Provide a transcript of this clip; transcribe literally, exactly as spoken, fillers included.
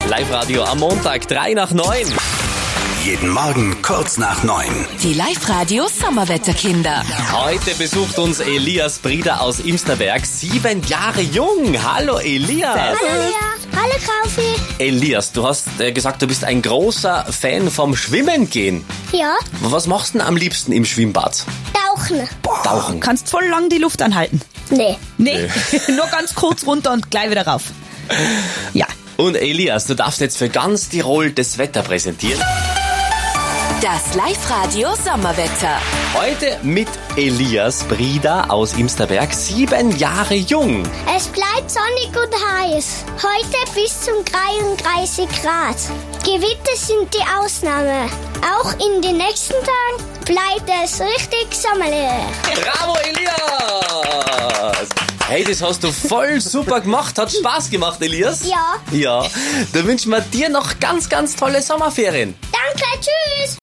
Live-Radio am Montag, drei nach neun. Jeden Morgen kurz nach neun. Die Live-Radio Sommerwetterkinder. Heute besucht uns Elias Brieder aus Imsterberg, sieben Jahre jung. Hallo Elias. Hallo Lea. Hallo Kaufi. Elias, du hast äh, gesagt, du bist ein großer Fan vom Schwimmen gehen. Ja, Was machst du denn am liebsten im Schwimmbad? tauchen. Tauchen. Kannst voll lang die Luft anhalten. Nee. Nee, nur ganz kurz runter und gleich wieder rauf. Ja. Und Elias, du darfst jetzt für ganz Tirol das Wetter präsentieren. Das Live-Radio Sommerwetter. Heute mit Elias Brieder aus Imsterberg, sieben Jahre jung. Es bleibt sonnig und heiß. Heute bis zum dreiunddreißig Grad. Gewitter sind die Ausnahme. Auch in den nächsten Tagen bleibt es richtig sommerlich. Bravo Elias! Hey, das hast du voll super gemacht. Hat Spaß gemacht, Elias? Ja. Ja. Dann wünschen wir dir noch ganz, ganz tolle Sommerferien. Danke, tschüss.